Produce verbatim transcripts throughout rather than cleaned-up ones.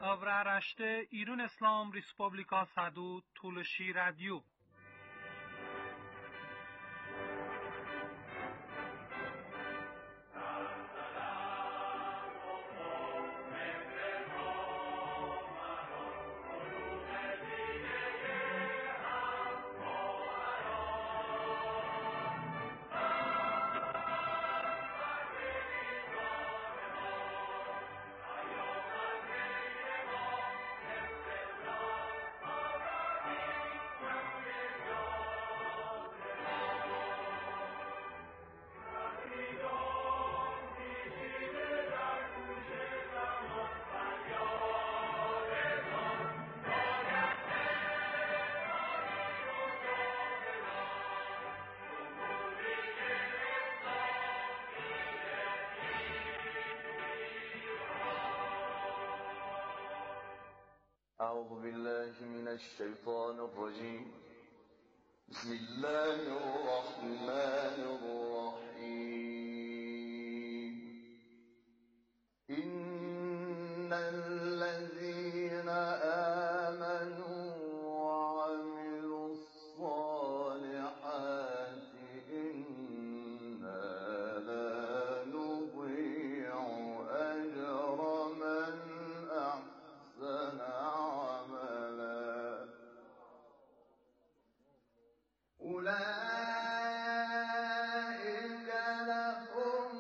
Avra raşte İran İslam Respublika Sadu Tulshi Radio. أعوذ بالله من الشيطان الرجيم بسم الله الرحمن الرحيم إن الذين آمنوا وعملوا الصالحات إنا لا نضيع أجر من أحسن أولئك لهم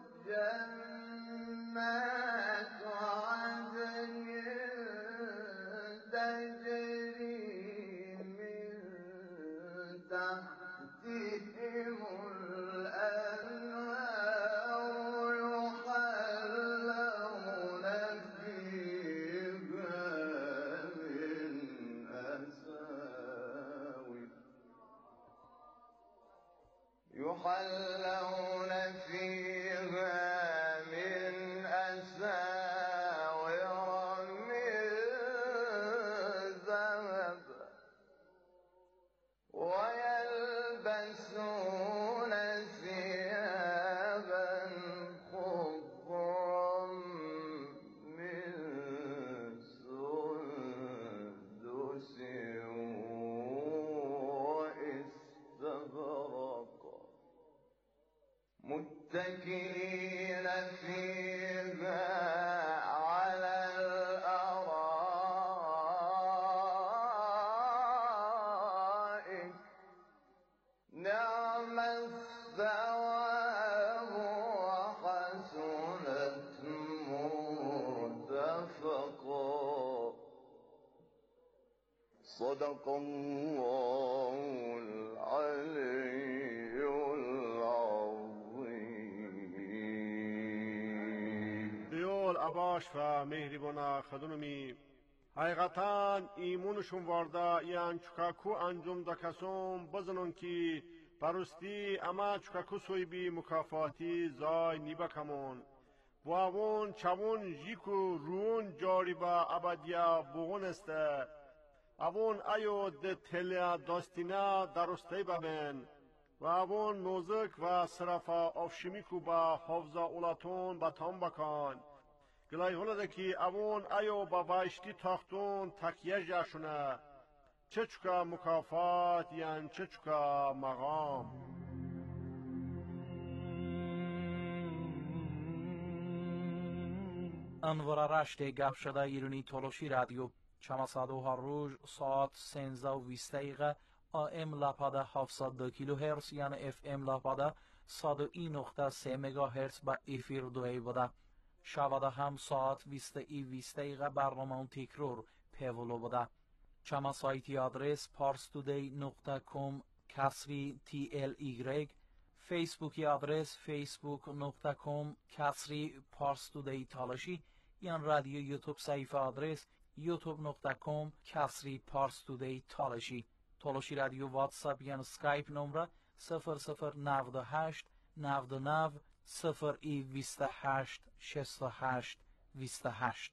جنات عدن تجري من تحتهم الأنهار يحلون فيها من أساور يحلون فيها من أساور من ذهب ويلبسون ثيابا خضرا من سندس واستبرق متكئين فيها على الأرائك نعم الثواب وحسنت مرتفقا صدق الله العلي العظيم. دیول اباش و مهربانا خدونمی حقیقتا ایمونشون وارده یان چکاکو انجام دکسون بزنون که پرستی اما چکاکو سوی بی مکافاتی زای نیبا کمون و اون چون جیکو رون جاری با ابدیا بغون استه اون ایو ده تلیا داستینا درسته ببین و اون موزک و صرفا افشمیکو با حفظه اولاتون بطان بکن گلای هلده که اون ایو با وایشتی تاختون تکیه جاشونه چه چکا مکافات یعن چه چکا مقام. انوار رشته گپ شده ایرانی تولوشی رادیو چماسادو هر روز ساعت سنزده و بیست دقیقه آم لاپاده هفتصد و دو کیلو هرتز یعنی اف ام لاپاده صد و یک نقطه سه مگا هرتز با افیر دوی بوده. شواده هم ساعت بیست ای بیست دقیقه برنامه تکرار پیولو بوده. چما سایتی آدرس parstoday نقطه com کسری تی ال ایگرگ، فیسبوکی آدرس facebook نقطه com کسری parstoday تالشی، یان رادیو یوتیوب صفحه آدرس youtube نقطه com کسری parstoday تالشی. تالشی رادیو واتساپ یان سکایپ نمره صفر صفر نود و هشت نود و نه صفر ای بیست و هشت شصت و هشت بیست و هشت.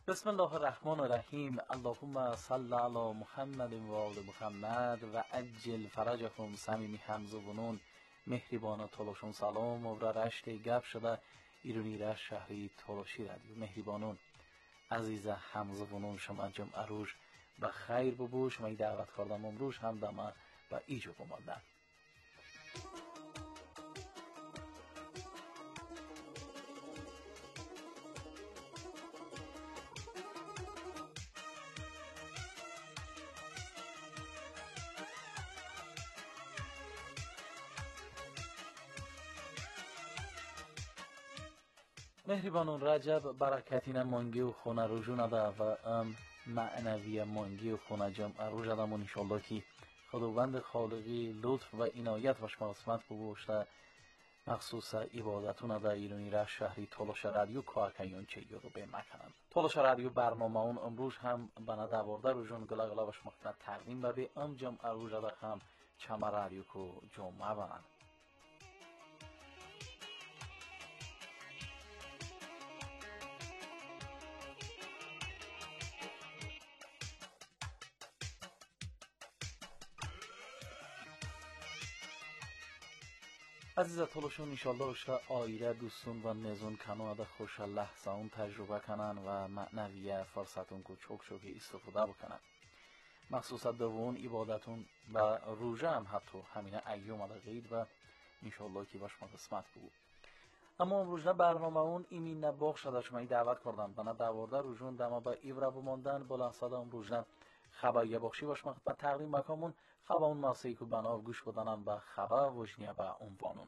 بسم الله الرحمن الرحیم. اللهم صل علی محمد و آل محمد و عجل فرجهم. صمیمی حمزه بنون مهربان تلاشون سلام و رشت گپ شده ایرانی رشت شهری تلاشی رادیو مهربانون عزیز حمزه بنون شما جمع روش به خیر ببو. شما دعوت کردم امروز هم دما و ایجو بماندن. مهربانون رجب برکتین مانگی و خونه روزونه ده و ام معنوی مانگی و خونه جمع روزه ده من انشالله که خداوند خالقی لطف و عنایت و شما قسمت بگوشته مخصوص عبادتونه ده ایرانی رشت شهری تلاش رادیو کارکنیان چه یورو به مکنن. تلاش رادیو برنامه اون امروز هم بنا دوارده روزون گلا گلا و شما خدمت تقدیم به ام جمع روزه ده هم چما رادیو کو جمعه بنن. عزیز تلاشون انشالله اشتا آیره دوستون و نزون کنواده خوش لحظه اون تجربه کنن و معنویه فرصتون کو چوک چوکی استفاده بکنن. مخصوصا دوون عبادتون و روژه هم حتی همینه ایوم ده غید و انشالله که باش ما قسمت بگو. اما امروز برنامه اون ایمین نباق شده شما دعوت کردم بنا دوارده روژون دما با ایوره بماندن بلنصده امروز خبر یه بخشی باش ما خدمت تقدیم مکامون خبر اون ماسهی که بنا گوش بدنم به خبر وجنیه به عنوانون.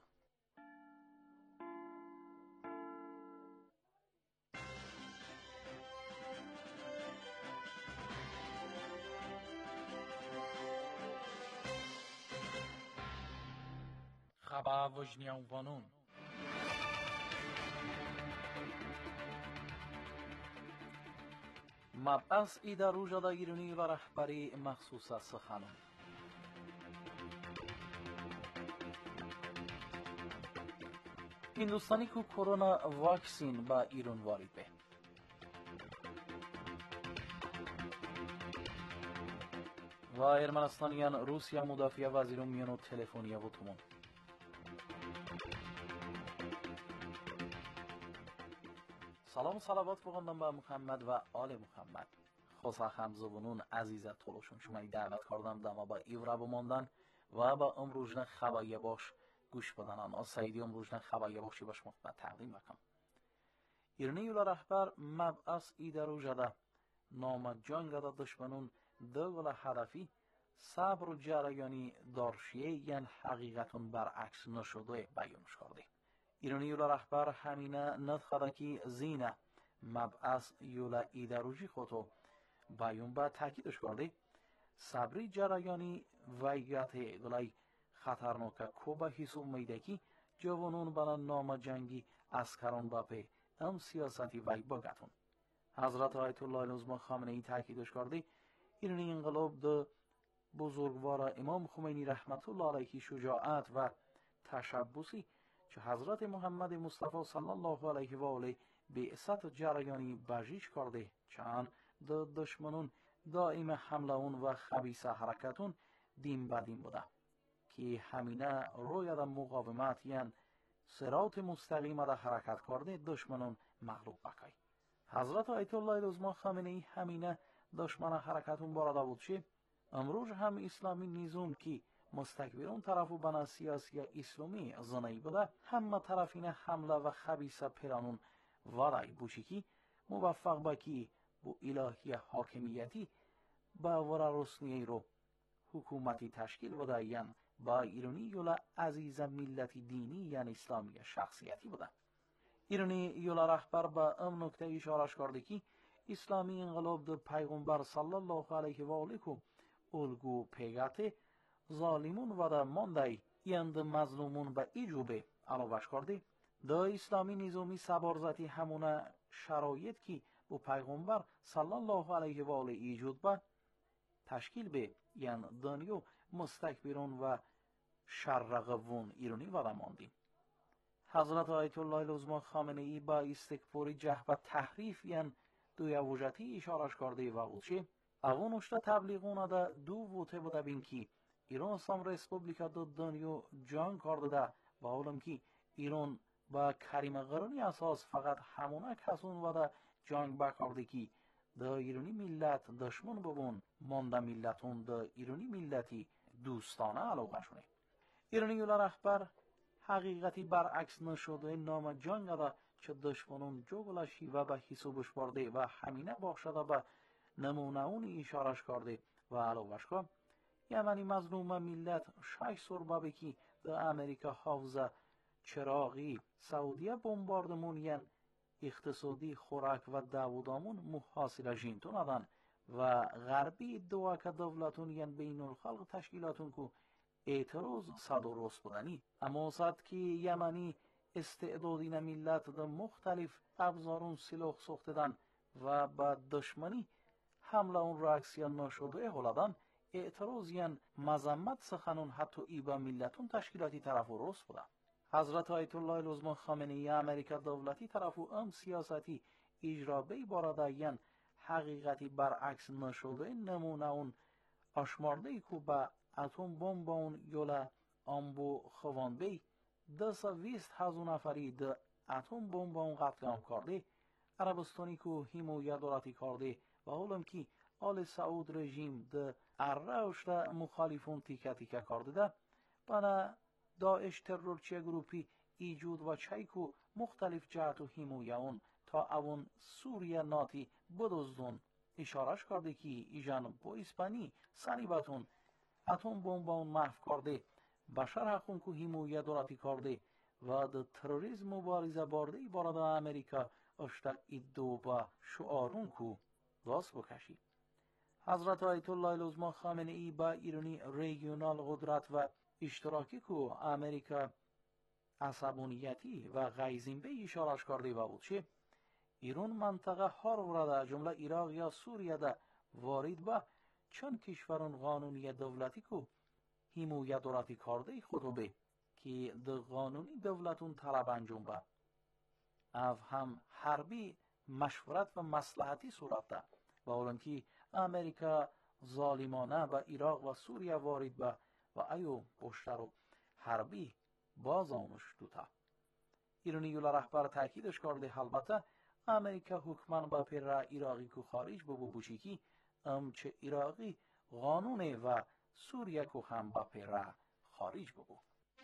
خبر وجنیه عنوانون. مبعث ایده روژه ایرانی و رهبری مخصوص سخنان. هندوستانی که کرونا واکسین با ایران وارد به. و ارمنستانیان روسیه مدافع وزیر میانو تلفنی و تومون. سلام و صلوات بخوندم به محمد و آل محمد. خوصا حمزه بنون عزیز تلاشون شما دعوت کردم دما با ایوره بماندن و با امروزن خبایی باش گوش بدنان. از سعیدی امروزن خبایی باشی باش مخبت تقدیم بکن. ایرانی و رهبر مبعث ایده رو جده نام جنگ ده دشمنون دول هدفی صبر و جریانی دارشیه ین حقیقتون برعکس نشده بیانش کرده. ایرانی یولا رهبر همینه ندخده که زینه مبعث یولا ایدروژی خودو بیان با تاکیدش کرده صبری جریانی ویگت گلای خطرناک کوبا حسوم میده که جوانون بنا نام جنگی اسکران باپه ام سیاستی وی بگتون. حضرت آیت الله العظمی خامنه ای تاکیدش کرده ایرانی انقلاب ده بزرگوار امام خمینی رحمت الله علیه شجاعت و تشبوسی که حضرت محمد مصطفی صلی الله علیه و آله بعثت جریانی بجیش کرده چند د دشمنون دائم حمله اون و خبیث حرکتون دیم بدیم بوده که همینه روی دا مقاومت یعن صراط مستقیم دا حرکت کرده دشمنون مغلوب بکای. حضرت آیت الله العظمی خامنه ای همینه دشمن حرکتون بارده بود چه امروز هم اسلامی نظام که مستکبرون طرفو بنا سیاسی اسلامی زنایی بوده همه طرفین حمله و خبیث پلانون وارای بوشی که موفق با که بو الهی حاکمیتی با ورا رسنی رو حکومتی تشکیل بوده یعن با ایرانی یولا عزیز ملتی دینی یعن اسلامی شخصیتی بوده. ایرانی یولا رهبر با ام نکته اشارش کرده که اسلامی انقلاب در پیغمبر صلی الله علیه و آله کو الگو پیگته ظالمون و دا ماندای یند مظلومون به ایجوبه علاوش کرده دا اسلامی نظامی سبارزتی همونه شرایط که بو پیغمبر صلی الله علیه و آله ایجود با تشکیل به یند دنیو مستکبرون و شرقوون ایرانی و دا ماندیم. حضرت آیت الله العظمی خامنه ای با استکباری جهب تحریف یعن دوی وجهتی اشارش کرده و بودشه اون اشتا تبلیغونه دا دو ووته بوده بین که ایران اسلام ریسپوبلیکا دا دنیو جان کرده ده و اولم که ایران با کریم قرونی اساس فقط همونه کسون و دا جنگ بکرده که دا ایرانی ملت دشمن ببون مانده ملتون دا ایرانی ملتی دوستانه علاقه شونه. ایرانی یولا رهبر حقیقتی برعکس نشده نام جنگ دا چه دشمنون جوگلشی و به حسابش برده و همینه باخشده به نمونه اون اشارش کرده و علاقهش که یمنی مظلوم ملت شش سربه بکی دا امریکا حافظه چراغی سعودیه بمباردمون اقتصادی خوراک و داودامون محاصره جینتون ادن و غربی دو که دولتون ین بین الخلق تشکیلاتون که اعتراض صد و رست بودنی اما صد که یمنی استعدادین ملت دا مختلف ابزارون سلاح ساختدن و با دشمنی حمله اون راکسیان نشده هلدن اعتراض ین مذمت سخنون حتی ای با ملتون تشکیلاتی طرف و رست بودن. حضرت آیت الله العظمی خامنه‌ای امریکا دولتی طرف و ام سیاستی اجرا بی باراده ین حقیقتی برعکس نشده نمونه اون اشمارده که با اتم بمب اون یولا امبو خوان بی دست ویست هزو نفری ده اتم بمب اون قتل عام کرده عربستانی که حمایت دولتی کرده و اولم که آل سعود رژیم ده ارهش ده مخالفون تیکه تیکه کرده ده بنا داعش ترورچی گروپی ایجود و چایکو مختلف جهت و حمایون تا اون سوریه ناتی بدزدون اشارش کرده که ایجان با اسپانی سنیبتون اتم بمب اون محو کرده بشر حقون که حمایت دولتی کرده و ده تروریسم مبارزه برده بارد امریکا اشتا ایدو با شعارون که راست بکشی. حضرت آیت الله العظمی خامنه‌ای با ایرانی ریگیونال قدرت و اشتراکی که امریکا عصبانیتی و غیزین به اشارش کرده و بود چه ایران منطقه هر ورده جمله عراق یا سوریه ده وارد با چند کشوران قانونی دولتی که حمایت دولتی کرده خود به که ده قانونی دولتون طلب انجام با او هم حربی مشورت و مصلحتی صورت ده و اولم که امریکا ظالمانه به عراق و سوریه وارد با و ایو پشتر و حربی باز آنش دوتا ایرانی یولا رهبر تاکیدش کرده البته امریکا حکمان با پر عراقی که خارج ببو بوشی که ام چه عراقی قانونه و سوریه که هم با پر خارج ببو.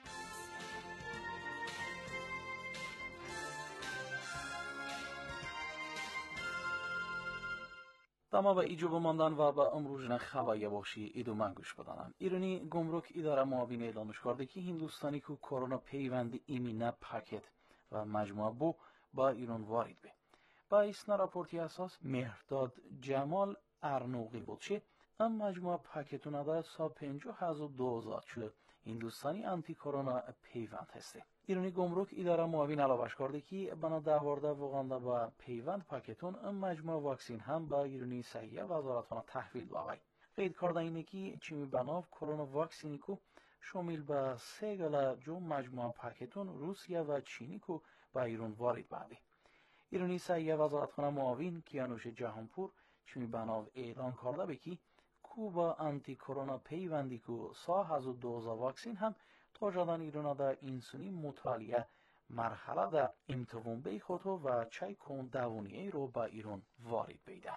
دما با ایجو بماندن و با امروز خبایی باشی ایدو من گوش بدانم. ایرانی گمرک اداره معاون اعلانش کرده که هندوستانی که کرونا پیوند ایمینه پاکت و مجموعه بو با ایران وارد به. با اسنا راپورتی اساس مهرداد جمال ارنوقی بود چه ام مجموعه پاکتونه در سا پنجو هزو دوزاد شده هندوستانی انتی کرونا پیوند هسته. ایرانی گمرک اداره معاون علاوهش کرده که بنا دهورده وگانده با پیوند پاکتون ام مجموعه واکسین هم با ایرانی صحیح وزارتخانه تحویل باقی. قید کرده اینه که چیمی بناو کرونا واکسینی کو شامل به سه گله جو مجموعه پاکتون روسیه و چینی کو با ایران وارد باقی. ایرانی صحیح وزارتخانه معاون کیانوش جهانپور چیمی بناو اعلان کرده به که کوبا انتی کرونا پیوندی کو سا هزو دوزا واکسین هم تا جدان ایران دا انسانی مطالعه مرحله دا امتحان بی خودو و چای کن دوونیه رو با ایران وارد بیده.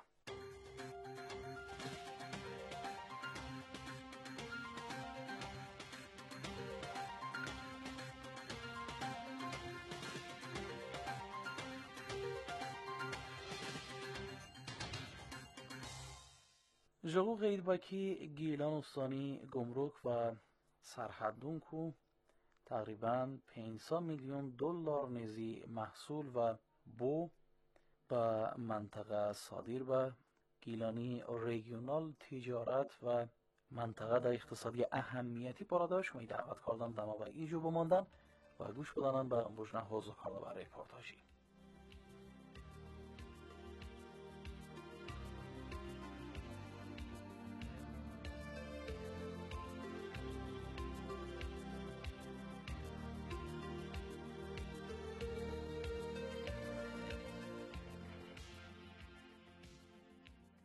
جگو غیر باکی گیلان استانی گمرک و سرحدون کو تقریبا پانصد میلیون دلار نزی محصول و بو به منطقه صادر به گیلانی ریگیونال تجارت و منطقه در اقتصادی اهمیتی پاراداش می دعوت کردم دما و ایجو بماندن و گوش بدانن به امروز حوض کرده و ریپورتاجی.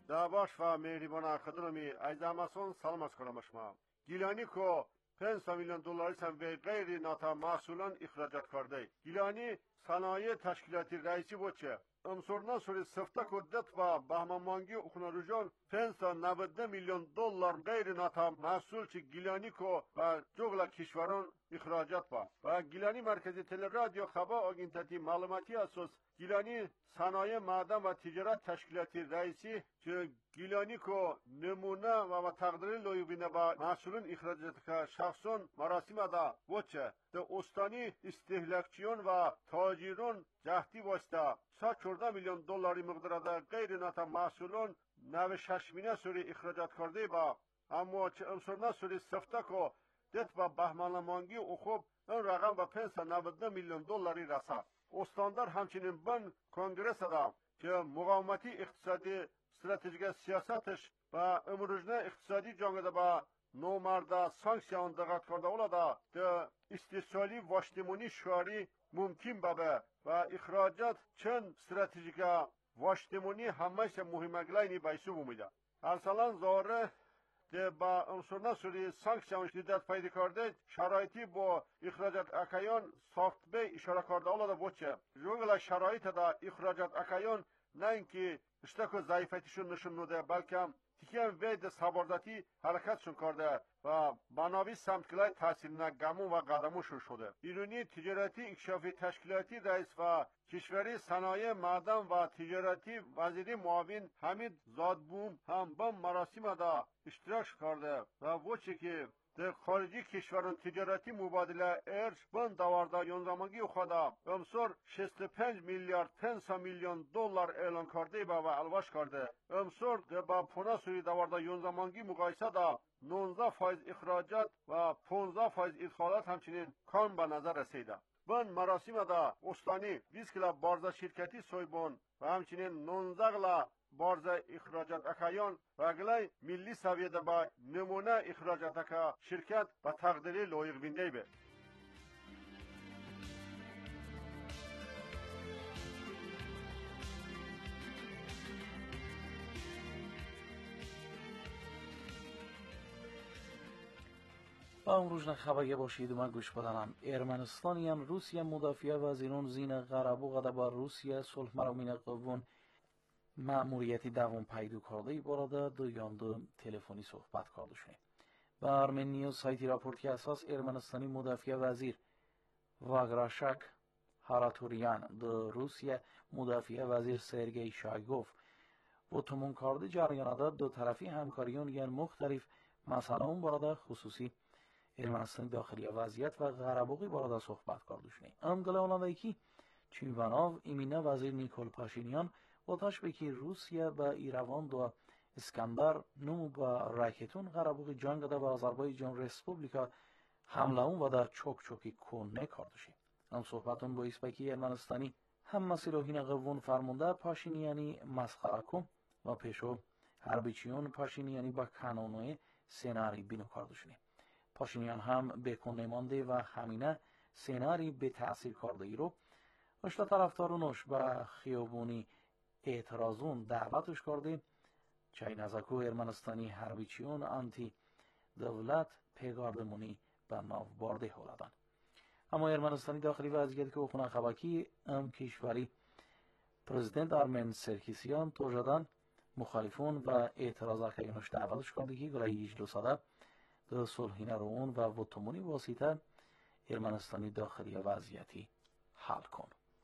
دعواش و مهریبان خدمتی از اماسون سلام از کنم شما. گیلانی کو پنج میلیون دلاری هم به غیر ناتا محصولان اخراجات کرده. گیلانی صنایع تشکیلاتی رئیسی بود چه؟ امسورنا سوری سفته کدت و بهمانمانگی اخنارجان پنج نود میلیون دلار غیر ناتا محصول چه گیلانی کو و جغل کشوران اخراجات با. و گیلانی مرکزی تلرادیو خبر آگینتاتی معلوماتی اساس گیلانی صنایع معدن و تجارت تشکیلاتی رئیسی که گیلانی کو نمونه و تقدیر لایبینه با محصولون اخراجات که شخصون مراسم دا وچه ده استانی استهلاکچیون و تاجرون جهتی واسطه صد و چهارده میلیون دلاری مقدار دا غیر ناتا محصولون نو ششمینه سوری اخراجات کرده با اما چه امسورنا سوری سفته کو دت با بهمانمانگی او خوب اون رقم با پنج نود میلیون دلاری رسد. استاندار همچنین بن کنگرس دا که مقاومتی اقتصادی استراتژیک سیاستش و امروزنه اقتصادی جنگ با نومرده سانکسیون دقت کرده اولادا ده استثالی واشتمونی شواری ممکن بابه و اخراجات چند استراتژیک واشتمونی همش مهمه گلاینی بایسو بومیده. ارسلان زاره که با امسورنا سوری سانکسیون شدت پیدا کرده شرایطی با اخراجات اکایان ساخت به اشاره کرده اولادا بوچه جنگل شرایط دا اخراجات اکایان نه اینکه اشتکو ضعیفتیشون نشون نده بلکه تیکیم وید سابرداتی حرکتشون کرده و بناوی سمتکلای تحصیلنا گمون و قدموشون شده. ایرانی تجارتی اکشافی تشکیلاتی رئیس و کشوری صنایع معدن و تجارتی وزیری معاون حمید زادبوم هم با مراسم دا اشتراک کرده و وچه که در خارجی کشوران تجارتی مبادله ارج بند دوارده یونزمانگی خدا امسور شصت و پنج میلیارد پنج میلیون دلار اعلان کرده با و الواش کرده. امسور در با پونا سوری دوارده یونزمانگی مقایسه دا نوزده فایز اخراجات و پانزده فایز ادخالات همچنین کام به نظر رسیده. بند مراسم دا استانی بیست کلا بارزه شرکتی سویبون و همچنین نوزده کلا بارزه اخراجات اکایان و گلای ملی سویده با نمونه اخراجات اکا شرکت و تقدیری لایق بینده به. با امروز خبری باشید و گوش بدنم. ارمنستانیان روسیه مدافع وزیران زین غربو قده با روسیه صلح مرامین قوون مأموریتی دوام پیدا کرده براده دو یانده تلفنی صحبت کرده شده. و ارمن نیوز سایتی راپورتی اساس ارمنستانی مدافع وزیر واگراشک هاراتوریان دو روسیه مدافع وزیر سرگئی شایگوف و تمون کرده جریانات دو طرفی همکاریون یعنی مختلف مسائل اون براده خصوصی ارمنستان داخلی وضعیت و غربوقی براده صحبت کرده شده. امگله اولانده کی چیواناو ایمینه وزیر نیکول پاشینیان و تشبیه روسیه با ایروان دو اسکندر نو با راکتون غربوقی جنگ ده با آذربایجان رسپوبلیکا حمله اون و در چوک چوکی کنه کرده شده. هم صحبتون با اسپکی ارمنستانی هم مسیلوهین قوون فرمونده پاشینیانی مسخره کن و پیشو هربیچیون پاشینیانی با کانونوی سناری بینو کرده شده. پاشینیان هم بکنه مانده و همینه سناری به تأثیر کرده ای رو اشتا طرفدارونش به خیابونی اعتراضون دعوتش کرده چای نزاکو ارمنستانی هربیچیون انتی دولت پیگاردمونی به ناو بارده هولدن. اما ارمنستانی داخلی وضعیتی که اخونا خباکی ام کشوری پرزیدنت آرمن سرکیسیان توجدن مخالفون و اعتراض کنش دعوتش کرده که گلای اجلو ساده در صلحینه رو اون و وطمونی واسطه ارمنستانی داخلی وضعیتی حل کن.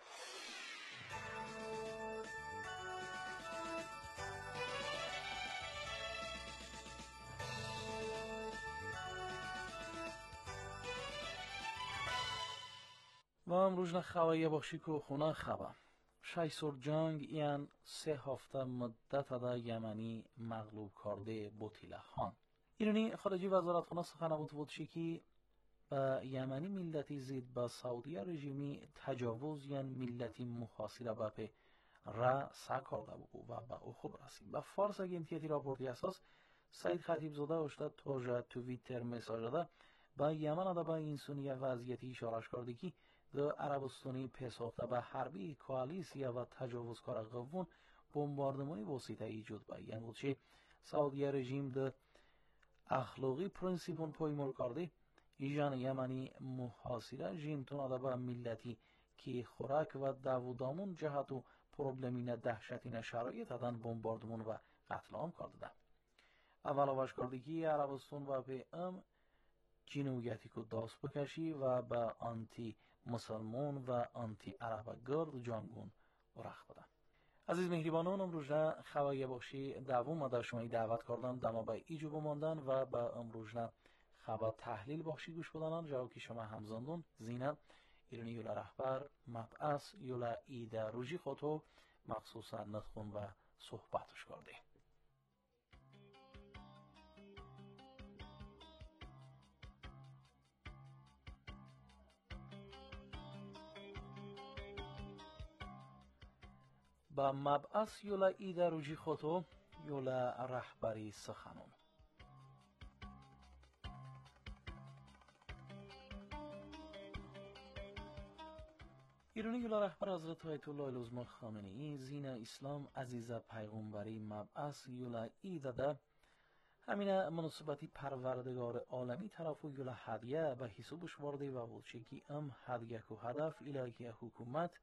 و امروز خبری باشی که خونه خبر شش سر جنگ یعن سه هفته مدت دا یمنی مغلوب کرده بوتیله خان. ایرانی خارجی وزارت خانه سخنگوی بود که با یمنی ملتی زید با سعودی رژیمی تجاوز یعن ملتی محاصره با په را ساکارده بود و با او خوب رسید. با فارس اگنتیتی راپورتی اساس سعید خطیب زاده اشتا توجه توییتر مساج ده با یمن دا با انسانی وضعیتی اشاره کرده که در عربستانی پساخته به حربی کوالیسیا و تجاوزکار قوون بمباردمانی واسطه ایجاد با یعنی چه سعودی رژیم ده اخلاقی پرنسیپون پایمال کرده ایجان یمنی محاصره جیمتون آده ملتی که خوراک و داودامون جهت و پروبلمین دهشتین شرایط دادن بمباردمون و قتل عام کرده. اول آواش کردگی عربستان و به ام جنویتی که داست بکشی و به آنتی مسلمان و آنتی عرب گرد جانگون رخ بده. عزیز مهربانان امروزه خواه باشی دوم در شما دعوت کردم دما به ایجو بماندن و به امروزه خواه تحلیل باشی گوش بدانن جاو که شما همزندون زینه ایرانی یولا رهبر مبعث یولا ایده روژی خودو مخصوصا نتخون و صحبتش کرده. با مبعث یولا ایده روژی خودو یولا رهبری سخنون ایرانی یولا رهبر حضرت آیت الله العظمی خامنه‌ای زین اسلام عزیز پیغمبری مبعث یولا ایده ده همین مناسبتی پروردگار عالمی طرف و یولا هدیه به حسابش ورده و بودشگی ام هدیه که هدف الهی حکومت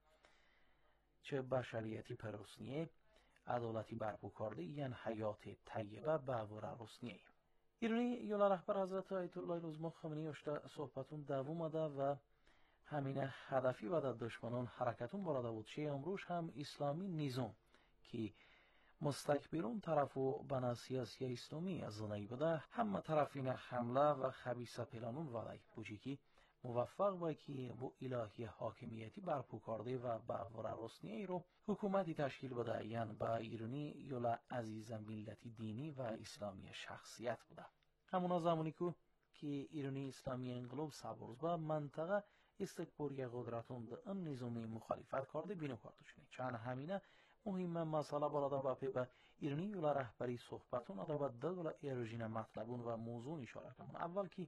چه بشریتی پرستنیه عدالتی برپا کرده یعنی حیات طیبه به ور رسنیه. ایرانی یولا رهبر حضرت آیت الله العظمی خامنه‌ای اشتا صحبتون دوام ده و همین هدفی و در دشمنان حرکتون براده بود چه امروز هم اسلامی نظام که مستکبرون طرف و بنا سیاسی اسلامی از زنایی بوده همه طرفین حمله و خبیثه پلانون ولی بوجی که موفق با که با الهی حاکمیتی برپا کرده و به رسنی رو حکومتی تشکیل بده یعنی با ایرانی یولا عزیز ملتی دینی و اسلامی شخصیت بوده همونا زمانی که که ایرانی اسلامی انقلاب سبرز با منطقه استکباری قدرتون ده ام نظامی مخالفت کرده بینو کرده شنید چند همینه مهم مسئله بالاده با پی به ایرانی یولا رهبری صحبتون آده با دولا ایروژین مطلبون و موضوع اشاره کنون اول که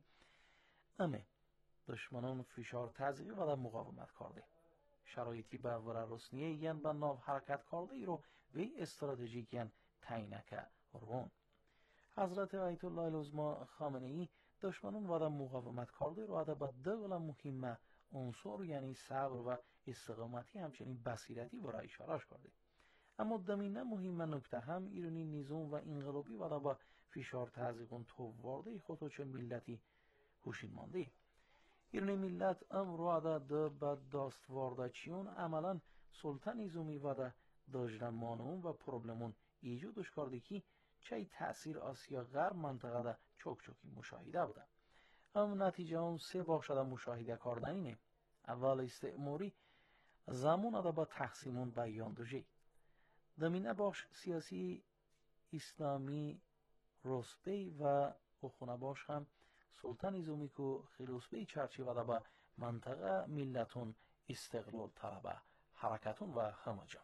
امه دشمنان فشار تزیقی و در مقاومت کرده شرایطی به ور رسنیه ین به ناو حرکت کرده ای رو وی استراتژیک ین تینکه رون حضرت آیت الله العظمی خامنه‌ای دشمنان و در مقاومت کرده رو آده با دولا مهمه عنصر یعنی صبر و استقامتی همچنین بصیرتی برای اشارهش کرده اما دمینه مهم نکته هم ایرانی نظام و انقلابی و با فشار تزیقون تو وارده خودو چه ملتی هوشین مانده ایرانی ملت امرو عده ده به داست وارده چیون عملا سلطان نظامی و ده داجدن مانون و پروبلمون ایجادش کرده که چه تأثیر آسیا غرب منطقه ده چوک چوکی مشاهده بوده ام نتیجه هم سه باخ شده مشاهده کردن اینه اول استعماری زمان ده با تقسیمون بیان دوژه دمینه باش سیاسی اسلامی رسبی و اخونه باش هم سلطان نظامی که خلوصبی چرچی و ده با منطقه ملتون استقلال طلبه حرکتون و همجا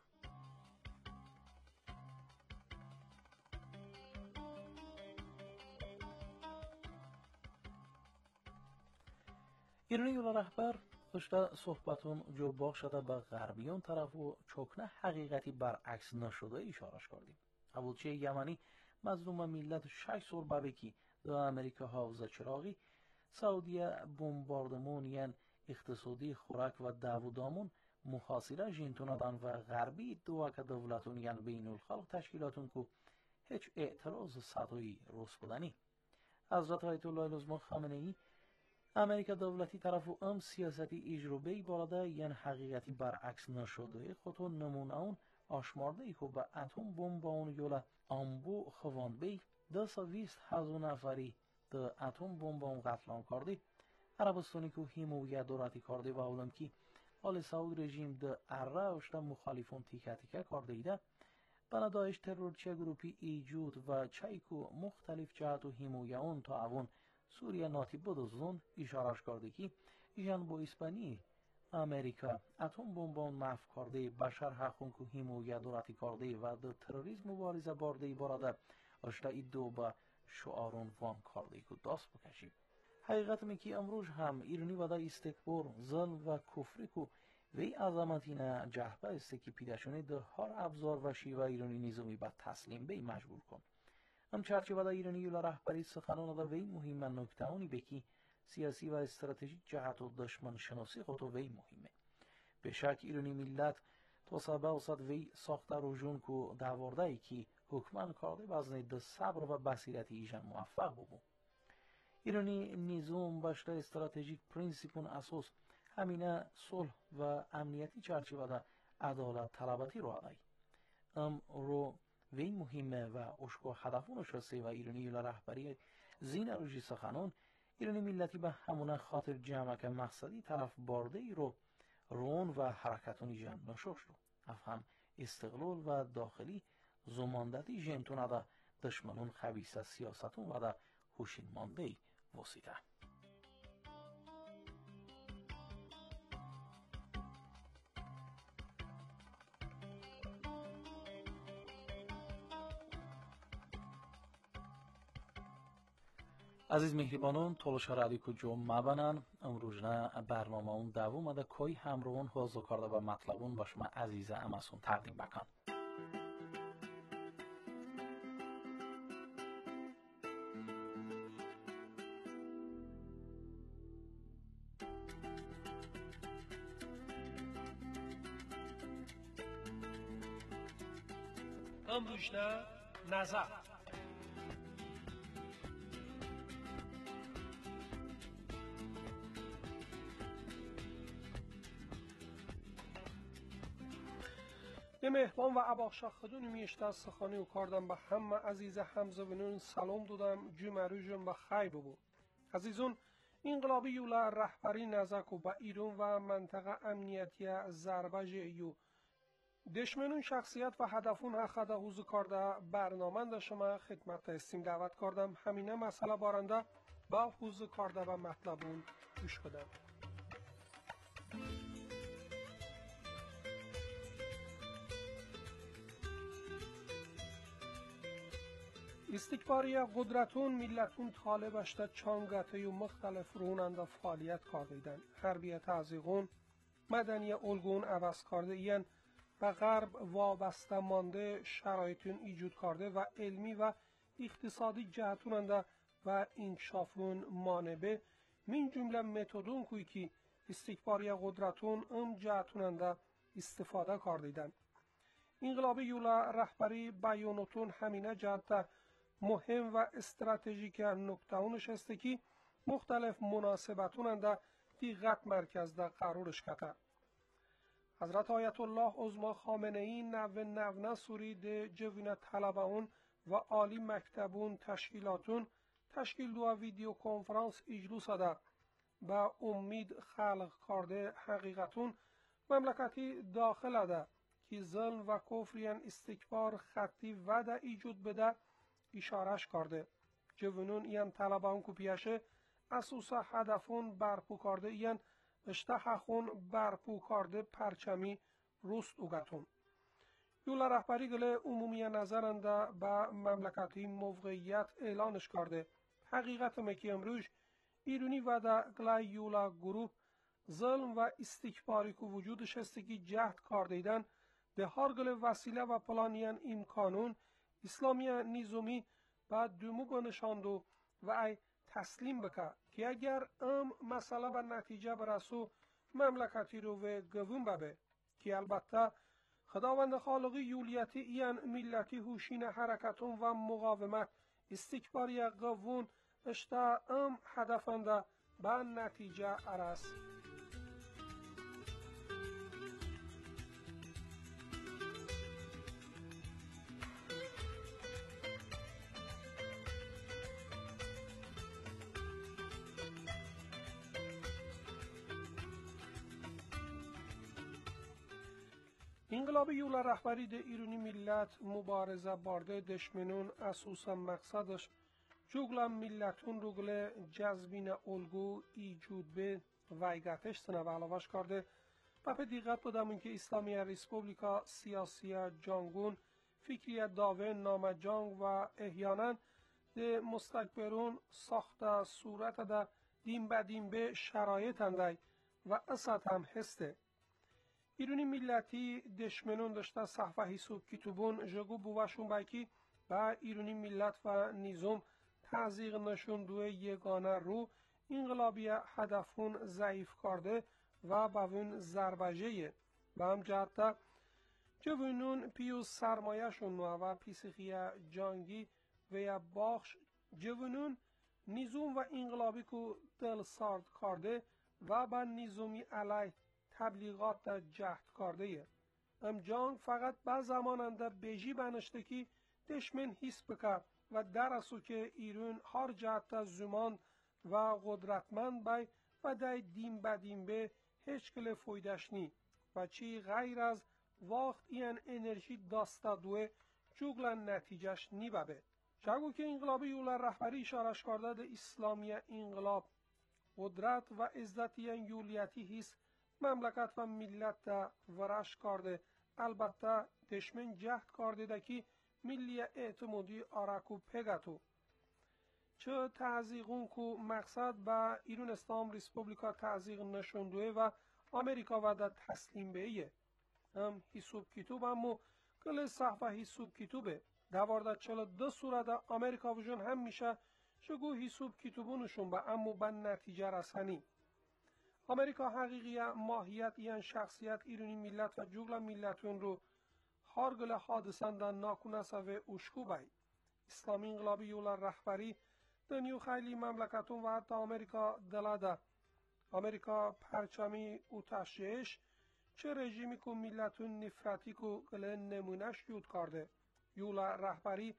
ایرانی یولا رهبر اشتا صحبتون جو باق شده به غربیان طرف و چکنه حقیقتی برعکس نشده اشارش کردیم حبولچه یمنی مظلوم ملت شش سور ببکی دو امریکا حافظه چراغی سعودیه بمباردمون ین اقتصادی خوراک و داودامون محاصره جینتونادن و غربی دو که دولتون ین بین الخلق تشکیلاتون که هیچ اعتراض سطحی روز بودنی حضرت آیت الله العظمی خامنه‌ای امریکا دولتی طرف و ام سیاستی اجربهی بالاده ین حقیقتی برعکس نشده خودو نمونه اون آشمارده ای که به اتم بمب با اون یولا آمبو خوان بی ده سا ویست هزار نفری ده اتم بمب با اون قتلام کرده عربستانی که حمایت دولتی کرده و اولم که آل سعود رژیم ده اره اشتا مخالفون تیکه تیکه کرده ایده بنا داعش ترورچه گروپی ایجود و چایکو مختلف جهت و حمایت اون تا اون سوریه ناتی بدوزون اشارش کرده که ایجان با اسپانی امریکا اتم بمبان محو کرده بشر حقون که حمایت دولتی کرده و در تروریسم مبارزه برده باراده اشتا ایدو با شعارون وان کرده که داست بکشیم حقیقت می که امروز هم ایرانی و در استکبار ظلم و کفری که وی عظمتینه جهبه است که پیداشونه ده هر ابزار و شیوه ایرانی نظامی به تسلیم بی مجبور کن. هم چرچه دا ایرانی یولا رهبری سخنان دا وی مهم نکته اونی بکی سیاسی و استراتژیک جهت و دشمن شناسی خود وی مهمه. به شک ایرانی ملت تو سبه اوسط وی ساخته روژون که دوارده ای که حکمان کرده بزنه ده صبر و بصیرتی ایشان موفق ببو. ایرانی نظام باشته استراتژیک پرینسیپون اساس همینه صلح و امنیتی چرچه دا عدالت طلباتی رو علی. ام رو وی مهمه و اشکو هدفونش رسه و ایرانی یولا رهبری زین روژی سخنان ایرانی ملتی به همونه خاطر جمعه که مقصدی طرف بارده ای رو رون و حرکتونی جن نشوش رو افهم استقلال و داخلی زماندتی جنتونه دا دشمنون خبیث سیاستون و دا خوشین مانده ای وسیده. عزیز مهربانان تولش رادیو کو جو مبنن امروزنا برنامه اون دوم ده کوی همراهون حاضر کرده و مطلبون باش ما عزیز امسون تقدیم بکن. امروزنا نظر به مهمان و اباخشا خدونی میشته از سخانی و کردم به همه عزیز همزبانون سلام دادم جمعروجم و خیر ببو. عزیزون انقلابی یولا رهبری نزک و به ایران و منطقه امنیتی زربج ایو دشمنون شخصیت و هدفون حقده حوزو کرده برنامه دا شما خدمت استیم دعوت کردم همینه مسئله بارنده با حوزو کرده و مطلبون گوش بدم. استکباری قدرتون ملتون طالبشته چانگته و مختلف روننده فعالیت کردیدن. حربیه تعزیقون مدنی الگون عوض کرده این به غرب وابسته مانده شرایطون ایجود کرده و علمی و اقتصادی جهتوننده و انکشافون مانبه من جمله متدون کوی که استکباری قدرتون ام جهتوننده استفاده کردیدن. انقلاب یولا رهبری بیاناتون همینه جهت مهم و استراتژیک نکته اونش است که مختلف مناسبتون ده دقت مرکز ده قرارش کده. حضرت آیت الله عظما خامنه ای نو نو سوری ده جوین طلبهون و عالی مکتبون تشکیلاتون تشکیل دو ویدیو کنفرانس اجلوس ده با امید خلق کرده حقیقتون مملکتی داخل ده که ظلم و کفریان استکبار خطی و ده ایجود بده اشارش کرده. جوانون این طلبان کو پیشه اساسا هدفون برپو کرده این اشتحخون برپو کرده پرچمی روست اوگتون. یولا رهبری گله عمومی نظرنده با مملکتی موقعیت اعلانش کرده. حقیقت مکی امروز ایرانی و دا گله یولا گروپ ظلم و استکباری که وجودش هستی که جهد کردیدن به هر گله وسیله و پلانیان امکانون اسلامی نظامی بعد دومو نشاندو و ای تسلیم بکه که اگر ام مسئله به نتیجه برسو مملکتی رو و گوون ببه که البته خداوند خالقی یولیتی این ملتی هوشین حرکتون و مقاومت استکباری گوون اشتا ام هدفنده به نتیجه ارس. انقلاب یولا رهبری ده ایرانی ملت مبارزه بارده دشمنون اساسا مقصدش جوگلم ملتون رو گله جذبین الگو ایجود به ویگتش سنه و علاوش کرده و به دیقت بودم که اسلامی ریسپوبلیکا سیاسی جانگون فکری داوه نام جانگ و احیانا ده مستکبرون ساخته صورت ده دیم به دیم به شرایط اندای و اصد هم هسته. ایرونی ملتی دشمنون داشته صحفه حساب کتوبون جگو بوشون بایکی و ایرونی ملت و نیزم تعزیق نشون دوی یگانه رو انقلابی هدفون ضعیف کرده و باون زربجه و هم جهتا جوونون پیوز سرمایهشون و پیسخی جانگی و یا باخش جوونون نیزوم و انقلابی کو دل سارد کرده و با نیزومی علی تبلیغات دا جهد کرده ام جانگ فقط با زماننده بیجی بنشته که دشمن حس بکر و درسو که ایرون هر جهت زمان و قدرتمند بای و دای دیم بدیم به هیچ کل فویدش نی و چی غیر از وقت این انرژی داستا دوه جوگلن نتیجهش نی ببه. شگو که انقلابی یولا رهبری اشارش کرده ده اسلامی انقلاب قدرت و عزت این یولیتی هیست مملکت و ملت دا ورش کرده البته دشمن جهد کرده ده که ملی اعتمادی آرکو پگتو چه تعزیقون کو مقصد با ایران اسلام ریسپوبلیکا تعزیق نشوندوه و امریکا و دا تسلیم بیه هم حساب کتوب همو کل صحفه حساب کتوبه دوارده چلا دو صورت امریکا وجون هم میشه شگو حساب کتوبونشون با امو با نتیجه رسانی امریکا حقیقی ماهیت این شخصیت ایرانی ملت و جوگل ملتون رو هارگل حادثان دا ناکونسه و اشکو بای اسلامی انقلابی یولا رهبری دنیو خیلی مملکتون و حتی امریکا دلاده امریکا پرچمی او تشیش چه رژیمی که ملتون نفرتی که گله نمونش یود کرده یولا رهبری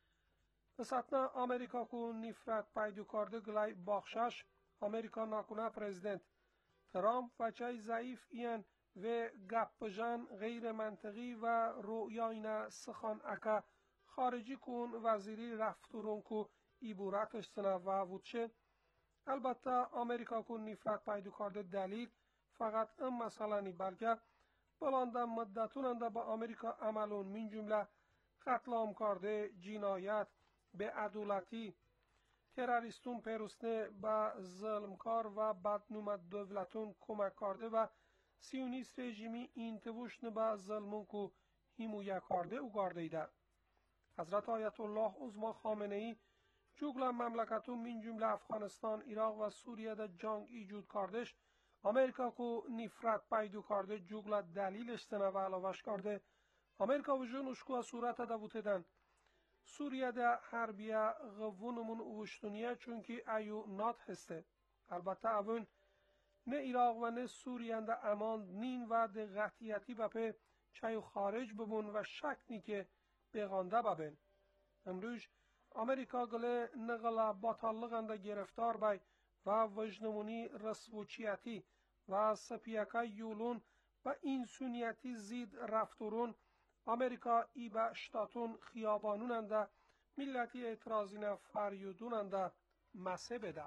اساتنا امریکا که نفرت پیدا کرده گله باخشش امریکا ناکنه پرزیدنت ترامپ و چای ضعیف این و گپجان غیر منطقی و رویاین سخان اکا خارجی کن وزیری رفتورون که ایبورتش سنه و وودشه البته امریکا که نفرت پیدا کرده دلیل فقط ام مسئله نی بلکه بلانده مدتوننده با امریکا عملون من جمله قتل عام کرده جنایت به عدالتی تروریستون پیروسته با ظلمکار و بدنومت دولتون کمک کرده و سیونیست رژیمی این توشن با ظلمون کو حمایت کرده او کرده ایده حضرت آیت الله عظما خامنه ای جوگل مملکتون من جمله افغانستان عراق و سوریه ده جنگ ایجاد کردش امریکا کو نفرت پیدا کرده جوگل دلیلش سنه و علاوش کرده امریکا وجون اشکو صورت ده بوتدن سوریه ده حربیه غوونمون اوشتونیه چونکه ایو نات هسته البته اون نه عراق و نه سوریه ده امان نین و ده قطعیتی بپه چایو خارج ببون و شک نی که بغانده ببین امروز امریکا گله نقل باطالقنده گرفتار بای و وجنمونی رسوچیتی و سپیکای یولون و اینسونیتی زید رفتورون امریکا ای به شتاتون خیابانوننده ملتی اعتراضین فریودوننده مسه بده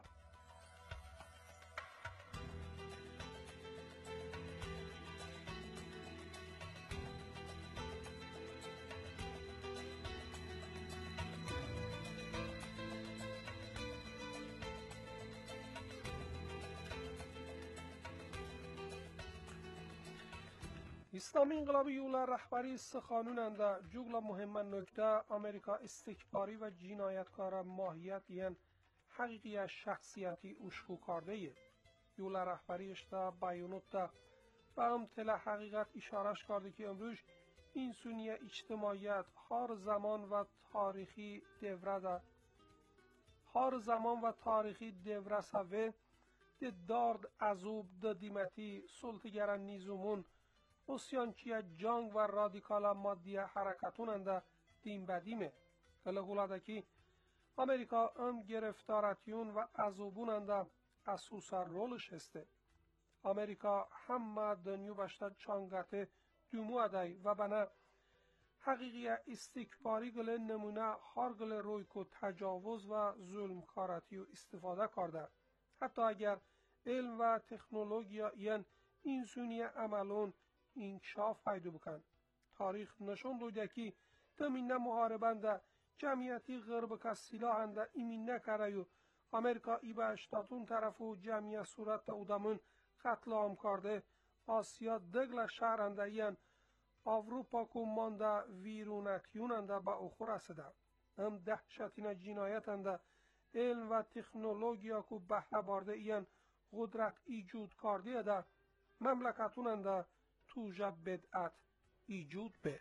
اسلامی انقلابی یولا رهبری سخانوننده جوگل مهم نکته امریکا استکباری و جنایتکار ماهیت یعن حقیقی شخصیتی اشکو کرده یولا رهبریش دا بیانوت دا و هم تل حقیقت اشارش کرده که امروز انسانی اجتماعیت هر زمان و تاریخی دوره دا هر زمان و تاریخی دوره سوه ده دارد عذوب ده دیمتی سلطگرن نیزومون اسیانچی جنگ و رادیکال مادی حرکتوننده دیم بدیمه کله هولاده که امریکا ام گرفتارتیون و عذوبوننده اسوسا رولش هسته امریکا همه دنیو بشته چانگته دومو ادای و بنا حقیقی استکباری گله نمونه هر گله روی که تجاوز و ظلم کارتی و استفاده کرده حتی اگر علم و تکنولوژیا این انسانی عملون انکشاف پیدا بکن تاریخ نشون دویده که دمینه محاربنده جمعیتی غرب که سلاحنده ایمین نکره و امریکا ای به اشتاتون طرف و جمعیت صورت اودمون قتل عام کرده آسیا دگل شهرنده ین آوروپا کو مانده ویرونتیوننده با اخور رسیده. ام دهشتین جنایتنده علم و تکنولوژیا کو بهره بارده این قدرت ایجود کرده ده مملکتوننده توجه بدعت ایجود به.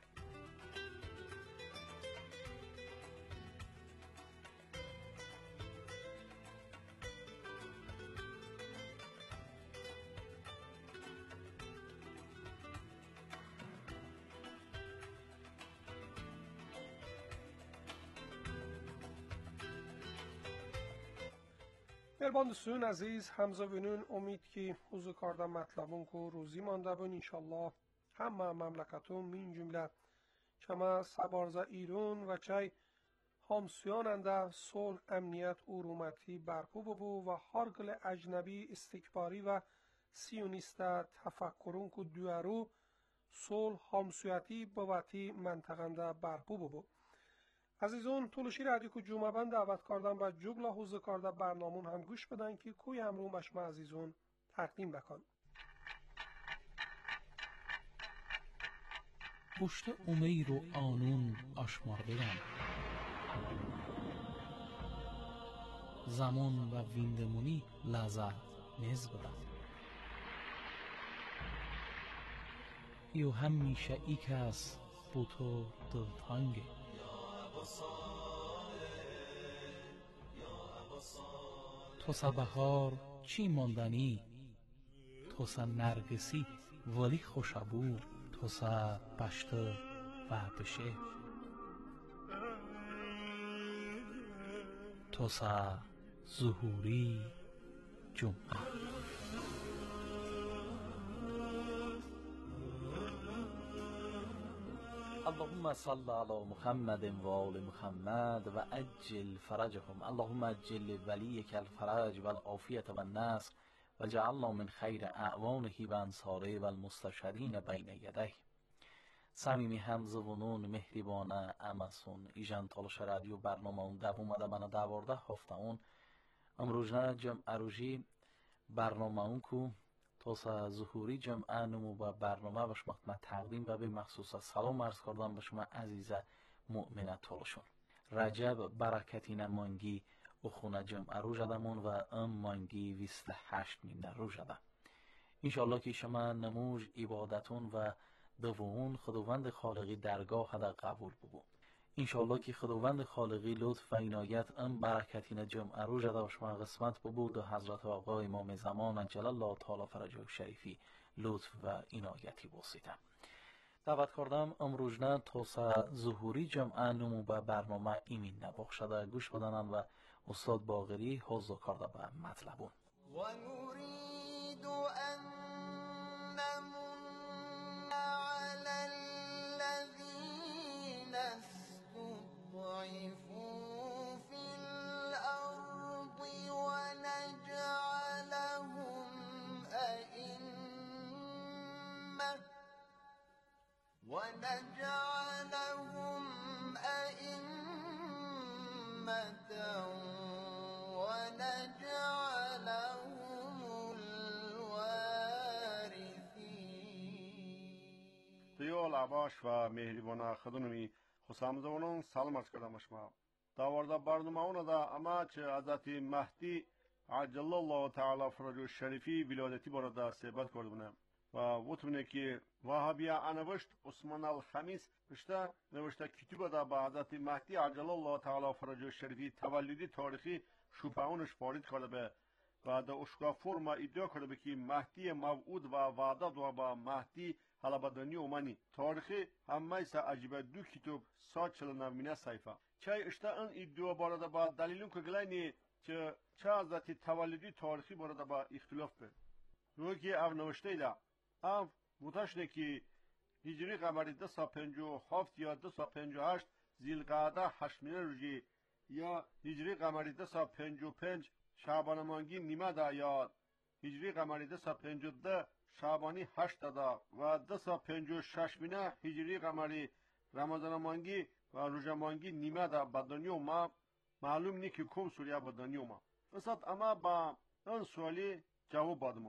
مهربان دوستان عزیز همزبانان، امید که حضور کردن مطلبون کو روزی مانده بون انشالله همه مملکتون من جمله چما سبارزه ایران و چای همسویاننده صلح امنیت ارومتی برپو ببو و هرگل اجنبی استکباری و سیونیست تفکرون کو دوارو صلح همسویتی بواتی منطقنده برپو ببو. عزیزان طولشی رادیو کو جمعه بند دعوت کردن و جگلا حوزه کرده برنامون هم گوش بدن که کوی امرو مشما عزیزون تقدیم بکن. پشت امیر و آنون آشمار بدن زمان و ویندمونی لذت نز بدن یو همیشه ای کس بوتو دلتانگه تو سا بهار چی ماندنی تو سا نرگسی ولی خوشبو تو سا پشت و بشه تو سا ظهوری جمعه. اللهم صل على محمد و آل محمد و اجل فرجهم. اللهم اجل ولیک الفرج و العافیت و النصر و جعلنا من خیر اعوانه و انصاره و المستشهدین بین یدیه. صمیمی همزبانان مهربان امسون ایجان تالش رادیو برنامه اون دو اومده بنا دوارده هفته اون امروزنا جمعه روزی برنامه اون کو توسا ظهوری جمعه نمو با برنامه بش ما تقدیم و به مخصوص سلام عرض کردم به شما عزیز مؤمنه طولشون. رجب برکتی نمانگی و خونه جمعه رو جدمون و ام مانگی ویست هشت مینده رو جده. انشالله که شما نموج عبادتون و دوون خداوند خالقی درگاه دا قبول ببو. انشالله که خداوند خالقی لطف و عنایت ام برکتین جمعه رو جده و شما قسمت ببود و حضرت آقا امام زمان عجل الله تعالی فرجه شریفی لطف و عنایتی بسیدم. دعوت کردم امروزنا توسا ظهوری جمعه نمو به برنامه ایمین نبخشده گوش بدنن و استاد باقری حضور کرده به مطلبون. و نريد أن نمن على الذين استضعفوا في الأرض ونجعلهم أئمة ونجعلهم أئمة ونجعلهم الوارثين. دیال عباش و مهربان خدونمی خسامزونون سلام عرض کردم شما. داورده برنامه اون دا اما چه حضرت مهدی عجل الله تعالی فرجه شریفی ولادتی بارده صحبت کردم و وطمینه که وهابیه انوشت عثمان الخمیس پشته نوشته کتیبه دا با حضرت مهدی عجل الله تعالی فرجه شریفی تولدی تاریخی شوپاونش وارد کرده به و دا اشکا فرما ادعا کرده به که مهدی موعود و وعده دو با مهدی حلبدانی اومنی تاریخی همه سا عجیبه دو کتاب سا چل نوینه صیفه چه اشتا این ادعا بارده با دلیلون که گلینی چه چه حضرت تولدی تاریخی بارده با اختلاف به روی که او نوشته ایده او متشنه که هجری قمری ده سا پنجو هفت یا ده سا پنجو هشت زیلقعده هشتمینه روزی یا هجری قمری ده سا پنجو پنج شعبان مانگی نیمه ده یا هجری قمری ده سا پنجو ده شعبانی هشت ده و ده سا پنجو ششمینه هجری قمری رمضان مانگی و روژه مانگی نیمه ده بدانیو ما معلوم نی که کم سوریه بدانیو ما فساد اما با اون سوالی جواب بادمون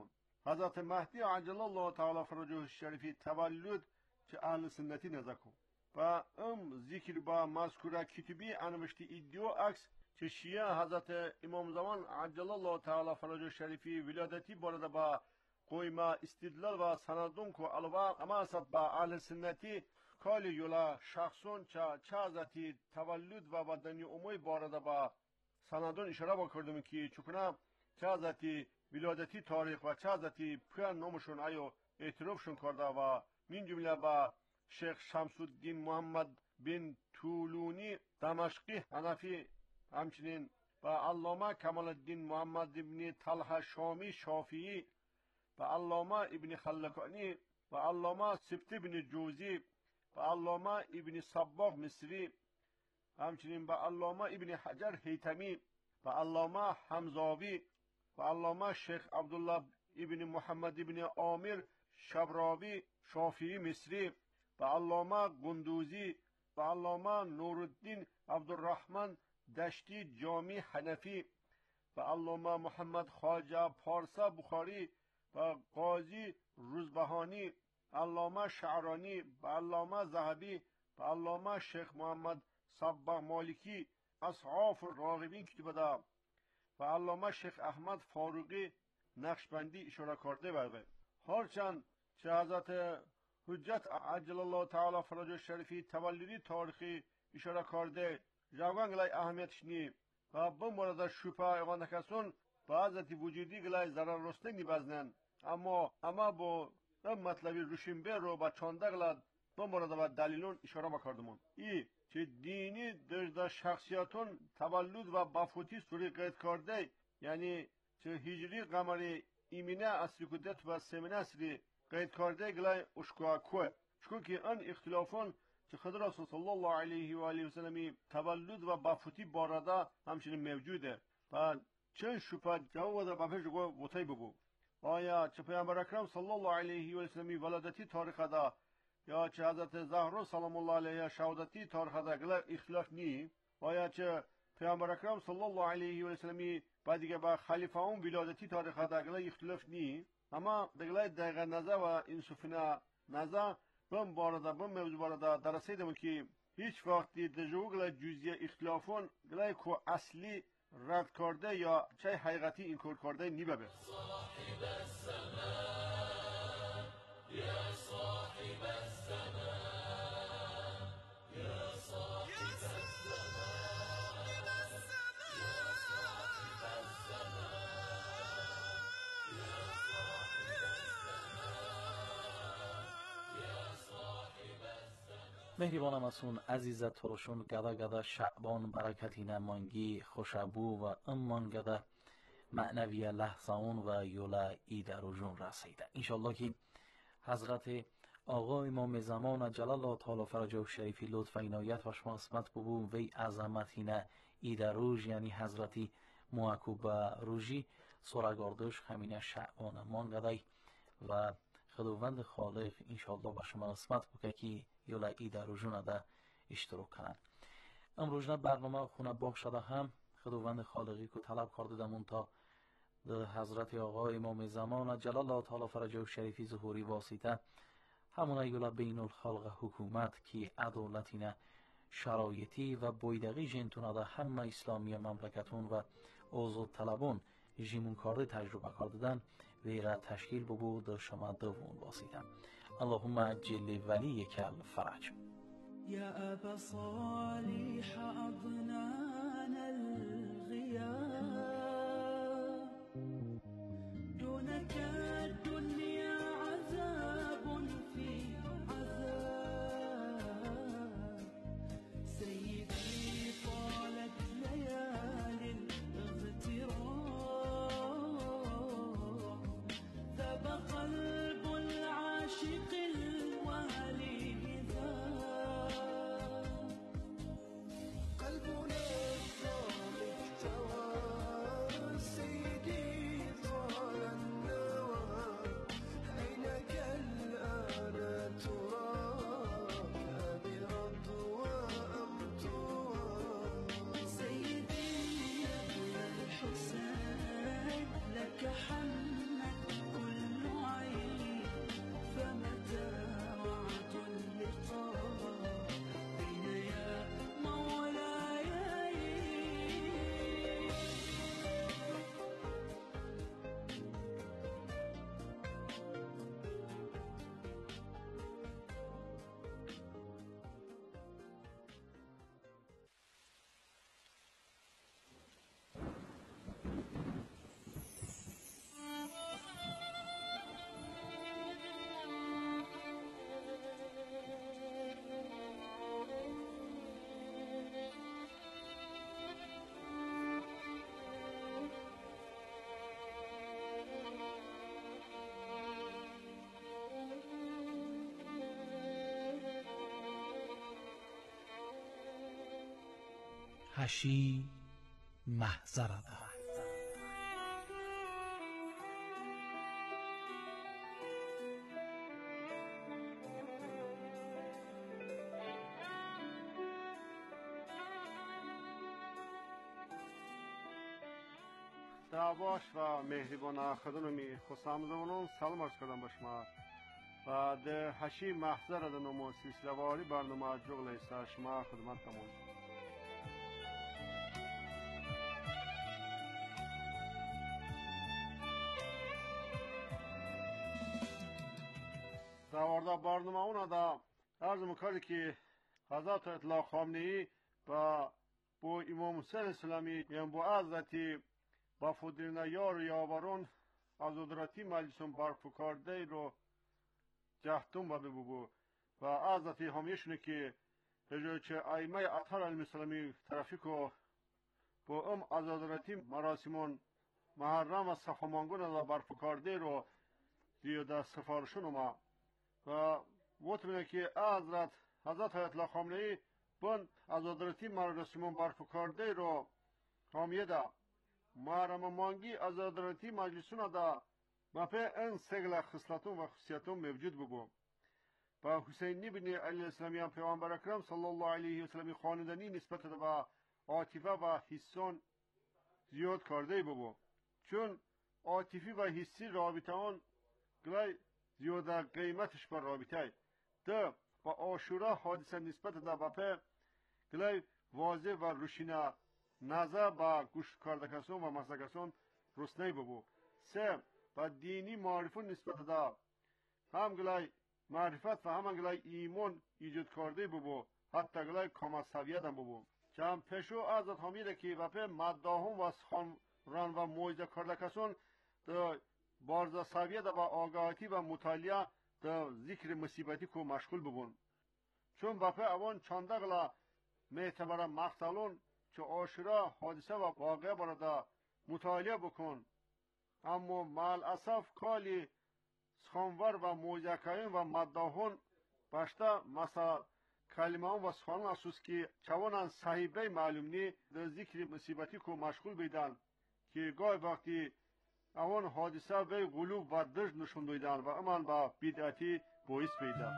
حضرت مهدی عجل الله تعالی فرجه الشریفی تولد چه اهل سنتی نزکو و ام ذکر با مذکوره کتبی انوشتی ایدیو عکس که شیعه حضرت امام زمان عجل الله تعالی فرجه الشریفی ولادتی بارد با قویما استدلال و سندون کو علاوه اما اسد با اهل سنتی کالی یولا شخصون چه چه حضرتی تولد و بدنی عموی بارد با سندون اشاره بکردم که چکنه چه حضرتی ولادتی تاریخ و چه حضرتی پیان نامشون ایو اعترافشون کرده و من جمله با شیخ شمس الدین محمد بن طولونی دمشقی حنفی همچنین و علامه کمال الدین محمد ابن طلحه شامی شافعی و علامه ابن خلقانی و علامه سبت ابن جوزی و علامه ابن صباغ مصری همچنین به علامه ابن حجر هیتمی و علامه حمزاوی و علامه شیخ عبدالله ابن محمد ابن عامر شبراوی شافعی مصری و علامه گندوزی و علامه نورالدین عبدالرحمن دشتی جامی حنفی و علامه محمد خواجه پارسا بخاری و قاضی روزبهانی علامه شعرانی و علامه ذهبی و علامه شیخ محمد صباغ مالکی اصحاف راغبین کتب ده و علامه شیخ احمد فاروقی نقشبندی اشاره کرده برده هرچند چه حضرت حجت عجل الله تعالی فرجه الشریفی تولدی تاریخی اشاره کرده جوان گلای اهمیتش نی و به مورد شوپه ایوان کسون با حضرت وجودی گلای ضرر رسته نی بزنن اما اما با مطلبی روشنبه رو با چانده گلاد به مورد و دلیلون اشاره بکردمون ای که دینی در شخصیتون تولد و بفوتی سوری قید کرده یعنی چه هجری قمری ایمینه اصلی کدت و سمینه اصلی قید کرده گلای اشکوه کوه چون که ان اختلافون که خود رسول صلی الله علیه و آله و سلمی تولد و بفوتی بارده همچنین موجوده و چند شپه جواب در بپش گوه وطای بگو آیا چه پیامبر اکرم صلی الله علیه و سلمی ولادتی تاریخ ده یا چه حضرت زهرا سلام الله علیها شهادتی تاریخ ده گله اختلاف نی آیا چه پیامبر اکرم صلی الله علیه و سلمی بعد دیگه با خلیفه اون ولادتی تاریخ ده گله اختلاف نی اما دگله دقیقه نظر و انصفانه نظر بم بارده بم موضوع بارده درسته دم که هیچ وقتی دجو گله جزئی اختلافون گله کو اصلی رد کرده یا چه حقیقتی اینکار کرده نی ببه صاحب الزمان یا صاحب الزمان یا صاحب الزمان یا صاحب الزمان یا صاحب الزمان مهربانم اسون عزیزت ترشون گدا گدا شعبان برکتی نمانگی خوشبو و امان گدا معنوی لحظان و یولا ایدروجون رسیده انشالله که حضرت آقا امام زمان جلال الله تعالی فرجه الشریفی لطف و عنایت و شما اسمت ببون وی عظمتینه ایدروج یعنی حضرتی موکوب روژی سرگاردش همینه شعبان امان گدای و خداوند خالق انشالله با شما اسمت بکه که یولا ایدروجون ده اشتراک کنن امروز برنامه خونه باغ شده هم خداوند خالقی که طلب کرده دمون تا حضرت آقا امام زمان جلال الله تعالی فرجه الشریفی ظهوری واسطه همون ایولا بین الخلق حکومت که عدالتینه شرایطی و بایدقی جنتونه ده همه اسلامی مملکتون و آزاد طلبون جیمون کرده تجربه کردن ویغه تشکیل ببود شما دوون واسطه اللهم عجل ولیک الفرج يا أبا صالح أضنان الغياب دونك الدنيا عذاب في عذاب سيدي طالت ليالي الاغتراب ذاب قلب العاشق الوالي قلبنا الظالم احتوى سيدي طال النوى أينك الآن ترى برضوى أم توى سيدي يا ابن الحسين لك حنت كل هشی محضرده. دعواش و مهربان خدمتی خوشامدونم سلام عرض کردم به شما و در هشی محضر در نمو سلسله واری برنامه جغل ایسا شما خدمت تمام. در وارد برنامه اونا دا عرض میکرد که حضرت اطلاع خامنه‌ای و با امام حسین اسلامی یعنی با حضرتی با فودرین یار یاورون از ادراتی مجلسون برپکارده رو جهتون با ببو و حضرتی همیشونه که هجوی چه ایمه اطهر علم اسلامی طرفی که با ام از ادراتی مراسمون محرم و صفامانگون از برپکارده رو زیاده سفارشون ما و وطمینه که حضرت حضرت اطلاع خامنه‌ای بند از ادراتی مراسمون برپکارده رو همیده محرم مانگی از ادراتی مجلسون دا مپه این سگل خصلتون و خصیتون موجود ببو با حسینی بن علی اسلامی هم پیغمبر اکرم صلی الله علیه وسلم خواندنی نسبت با عاطفه و حسون زیاد کرده ببو چون عاطفی و حسی رابطه آن گلای زیاده قیمتش بر رابطه ده با عاشورا حادثه نسبت دا مپه گلای واضح و روشینه نظر با گوش کردکسون و مسلکسون رسنه ببو سه با دینی معرفون نسبت دا هم گلای معرفت و هم گلای ایمان ایجاد کرده ببو حتی گلای کما سویت هم ببو که هم پیشو ازت همیده که و په مداهم و سخانران و موعظه کردکسون دا بارزا سویت و آگاهی و مطالعه دا ذکر مصیبتی کو مشغول ببون چون و په اوان چانده گلا معتبر مقتلون که عاشورا حادثه و واقعه برده مطالعه بکن اما مال اسف کالی سخانور و موزکاین و مداهون باشتا مثلا کلمه و سخان اساس که چوانان صاحبه معلوم نی در ذکر مصیبتی کو مشغول بیدن که گاه وقتی اوان حادثه و قلوب و درد نشون دویدن و امان با بدعتی باعث بیدن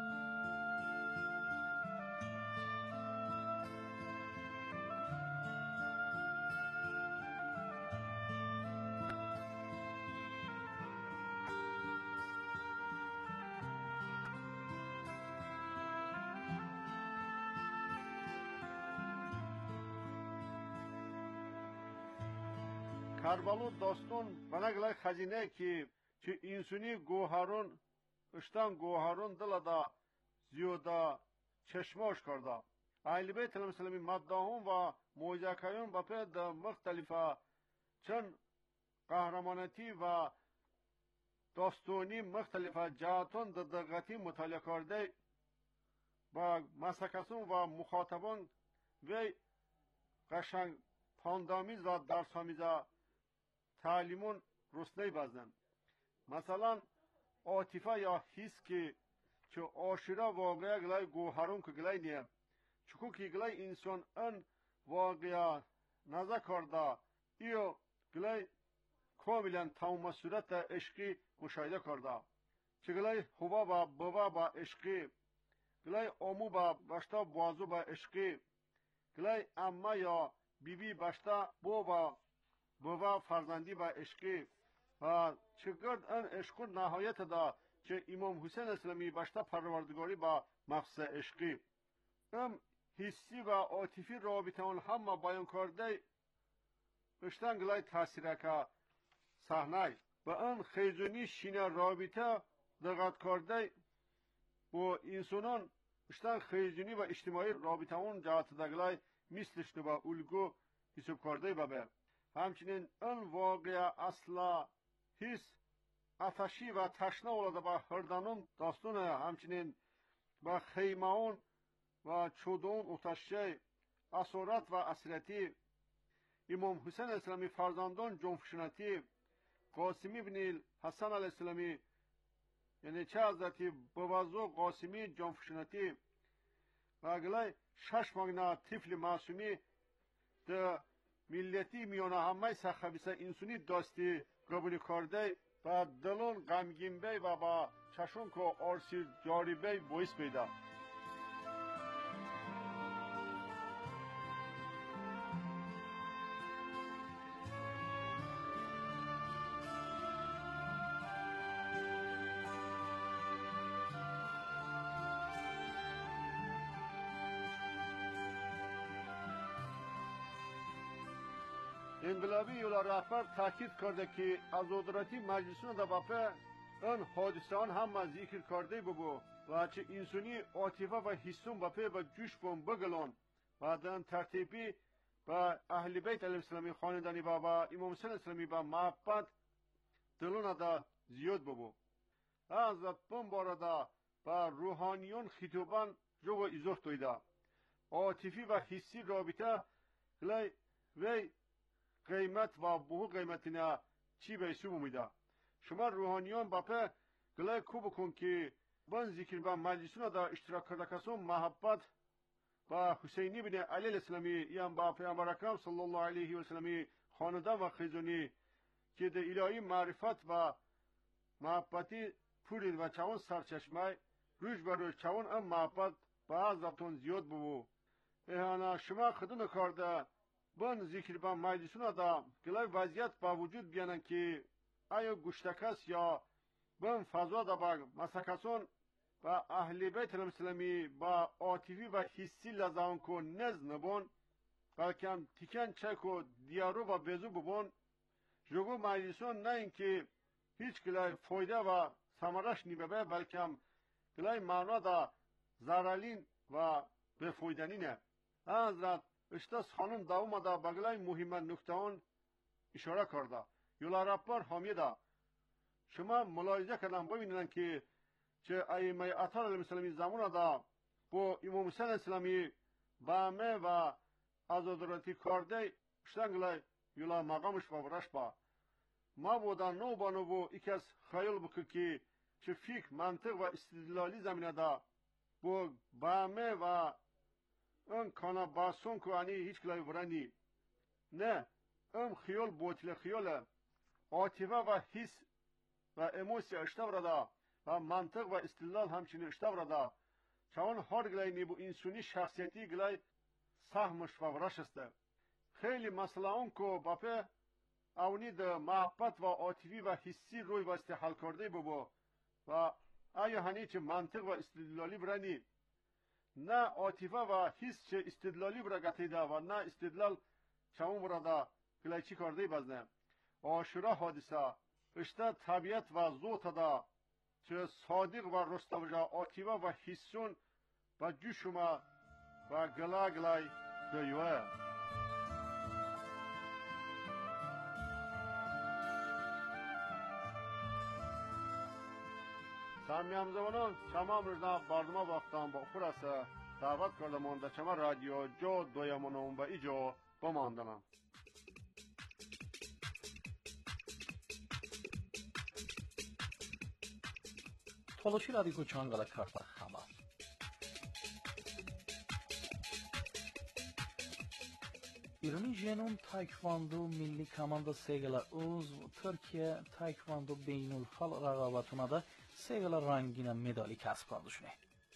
کربالو داستان بناگلای خزینه که چه انسانی گوهرون اشتان گوهرون دلدا زیاده چشماش کرده اهل بیت المسلمی مداهم و موجکایون با پید مختلفه چند قهرمانتی و داستانی مختلفه جهاتون در دقتی مطالعه کرده با مسکسون و مخاطبان و قشنگ پاندامیز و درسامیزه تعلیمون رسنه بزنن مثلا عاطفه یا حس که چه عاشورا واقعا گلای گوهرون که گلای نیه چکو که گلای انسان ان واقعا نظر کرده ایو گلای کاملا تمام صورت عشقی مشاهده کرده چه گلای هوا با بوا با عشقی گلای آمو با باشتا بازو با عشقی گلای اما یا بیبی باشتا بو با بوا فرزندی با عشقی و چقدر ان عشق نهایت دا که امام حسین اسلامی باشتا پروردگاری با مقصد عشقی ام حسی و عاطفی رابطه اون هم بیان کرده اشتن گلای تاثیره که صحنه و ان خیزونی شینه رابطه دقت کرده با انسانان اشتن خیزونی و اجتماعی رابطه اون جهت دگلای مثلش با الگو حساب کرده ببه همچنین این واقعه اصلا حس اتشی و تشنه اولاده با هردانون داستونه همچنین با خیمهون و چودون اتشه اسارت و اسیرتی امام حسین اسلامی فرزندان جنفشنتی قاسمی بن حسن علیه السلامی یعنی چه حضرتی بوازو قاسمی جنفشنتی و اگلای شش مگنا طفل معصومی ده ملتی میانه همه سخبیسه انسونی داستی قبول کرده و دلون غمگین بی و با چشم که آرسی جاری بی بویس بیده. انقلابی یولا رهبر تاکید کرده که آزادراتی مجلسون دا بافه ان حادثان هم ذکر کرده ببو و چه انسانی عاطفه و حسون بافه با جوش بون بگلون و دن ترتیبی با اهل بیت علیه السلامی خاندانی با با امام حسین اسلامی با محبت دلون دا زیاد ببو. از بون باردا با روحانیون خطوبان جو و ایزوخ دویده عاطفی و حسی رابطه گلی وی قیمت و بهو قیمتینا چی به سو میده. شما روحانیان باپه گلای کو بکن که بن ذکر با مجلسون دا اشتراک کرده کسون محبت با حسینی بن علی الاسلامی یان با پیامبر اکرم صلی الله علیه و سلمی خاندان و خیزونی که د الهی معرفت و محبتی پورید و چون سرچشمه روش بر روش چون ام محبت با حضرتون زیاد بو. اهانا شما خدمت کرده بن ذکر با مجلسون دا گلای وضعیت با وجود بیانن که آیا گشتکس یا بن فضا دا با مسکسون با اهل بیت المسلمی با عاطفی و حسی لزان کو نز نبون بلکه تیکن چک و دیارو و بزو ببون جگو مجلسون نه اینکه هیچ گلای فایده و ثمرش نیبه بلکه گلای معنا دا زرالین و بفایدنینه. حضرت اشتاس خانم داوما دا بگلای مهم نکتهان اشاره کرده. یولا رپر حامیده شما ملاحظه کردن ببینن که چه ائمه اطهار علیهم السلامی زمان دا با امام حسین اسلامی با مه و آزادراتی کرده اشتنگلای یولا مقامش با برش با ما بودن نو با نو بو ایک از خیال بکن که چه فکر منطق و استدلالی زمینه دا با با مه و اون کانا باسون که انی هیچ کلای ورانی نه ام خیال بوتل خیال عاطفه و حس و اموسی اشتاق دا و منطق و استدلال همچنین اشتاق دا چون هر گلای نیبو انسانی شخصیتی گلای سهمش و ورش است. خیلی مسئله اون که باپه اونی ده محبت و عاطفی و حسی روی واسطه حل کرده ببو و آیا هنی چه منطق و استدلالی برانی نه عاطفه و حس چه استدلالی برا گتیده و نه استدلال چون برا دا گلای چی کرده بزنه. عاشورا حادثه اشته طبیعت و ذوت دا چه صادق و رستوجا عاطفه و حسون و جوشما و گلا گلای دویوه. سامی همزمانان چمام رجنا برنامه وقتان با خورسه دعوت کرده مانده چما رادیو جو دویمونون با ایجو بماندنم. تولوشی رادیو چانگل کرده خما ایرانی ژنون تایکواندو ملی komanda سیگل عضو ترکیه تایکواندو بین الخال رقابتونه ده سیگل رنگین مدالی کسب کرده شونه.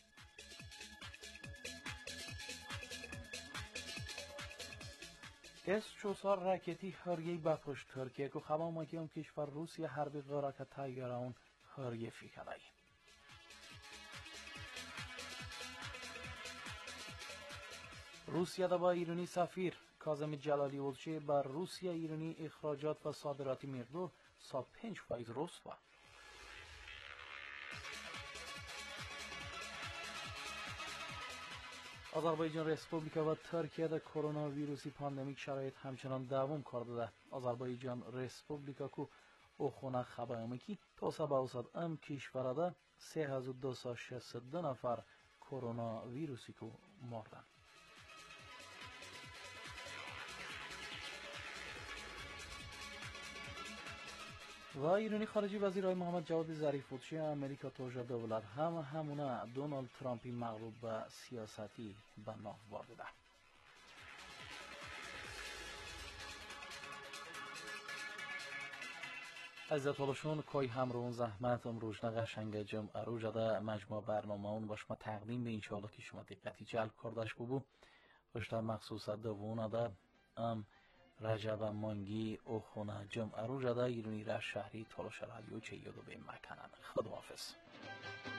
اس چوسار راکتی هرگی بپوش ترکیه که خبا مکیون کشور روسیه حربی غراک تایگره اون هرگی فیکرایی. روسیه با ایرانی سفیر کاظم جلالی اولچی بر روسیه ایرانی اخراجات و صادراتی میردو سا پنج فایز رست و آذربایجان رسپوبلیکا و ترکیه در کرونا ویروسی پاندمیک شرایط همچنان دوام کرده ده. آذربایجان رسپوبلیکا کو اوخونه خبرمه کی تا سبا اوساد ام کشوره ده سه هزار و دویست و شصت و دو نفر کرونا ویروسی کو مردن. و ایرانی خارجی وزیر محمد جواد ظریف بودشی امریکا توجه دولت هم همونه دونالد ترامپی مغلوب به سیاستی به ناف برده. از تولشون کوی همرون زحمت امروزنا قشنگ جمعه رو جدا مجموع برنامه اون باش ما تقدیم به انشاءالله که شما دقتی جلب کردش ببو رشته مخصوص دوونه دا ام رجب مانگی او خونه جمعه رو جدا ایرونی را شهری تولش رادیو چه یادو به مکنن خداحافظ.